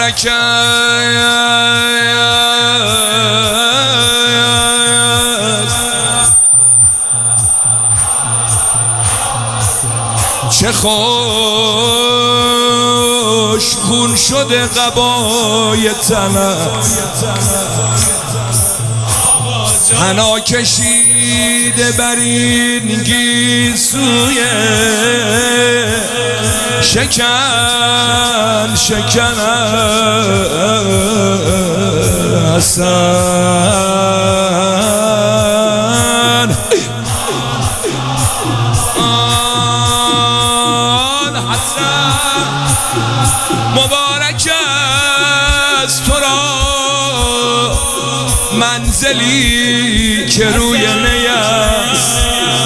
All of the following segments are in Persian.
مبارک چه خوش خون شده قبای تنت، حنا کشیده بر این گیسوی شکن شکن حسن. آن حسن مبارک است تو را منزلی که روی نی است.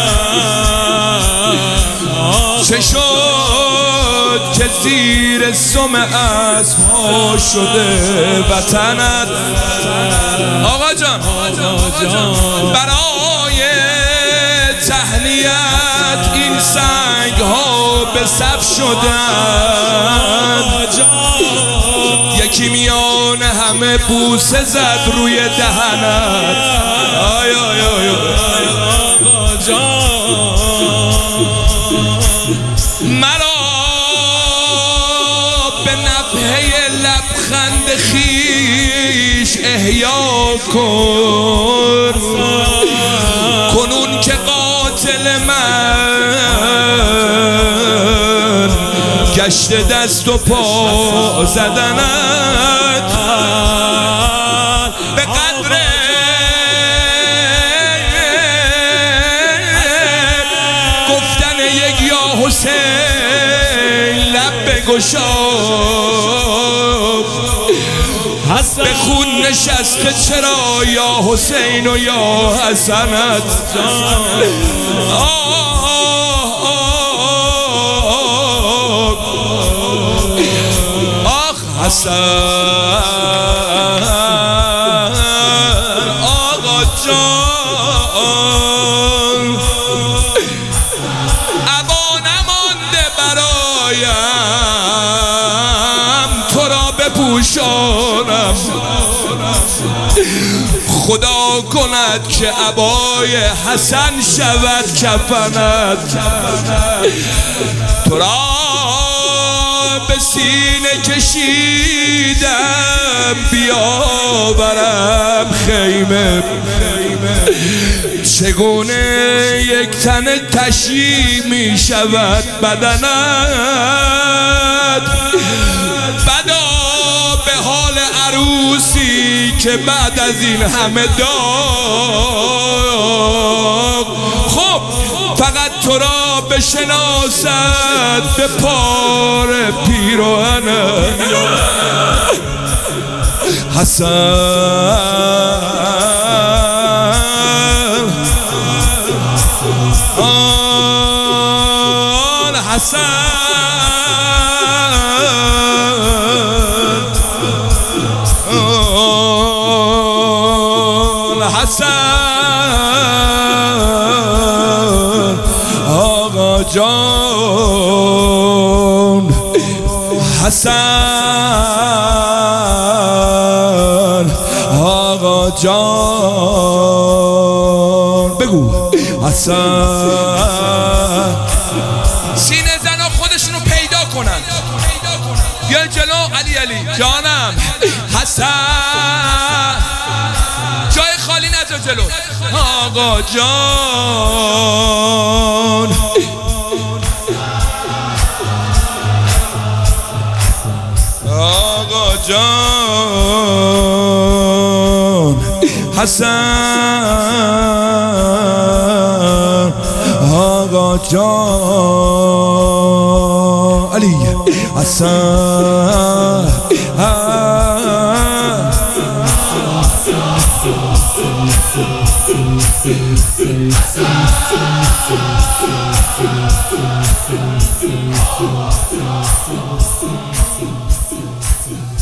چه شد که زیر سم اسب‌ها شده وطنت؟ آقا جان برای تهنیت این سنگ ها به صف شدن، یکی میان همه بوسه زد روی دهنت. آی آی آی مرا به نفحه لبخند خیش احیا کن، کنون که قاتل من گشته دست و پا زدنت. به قدر گفتن یک یا حسین لب بگشا، به خون نشسته چرا یا حسین و یا حسنت. آخ حسن آقا جان، ابا نمانده برایم تو را بپوشانم. خدا کند که عبای حسن شود کفنت، تو را به سینه کشیدم بیاورم خیمه. چگونه یک تن تشییع می شود بدنت، بدا به حال عروسی که بعد از این همه داغ خب فقط تو را بشناسد به پار پیراهنت. حسن آن حسن آن حسن آقا جان. حسن آقا جان بگو حسن. سینه زنا خودشونو پیدا کنن، بیا جلو علی علی جانم. حسن جای خالی نذار جلو. آقا جان آقا جان. حسن آقا جان. علی حسن حسن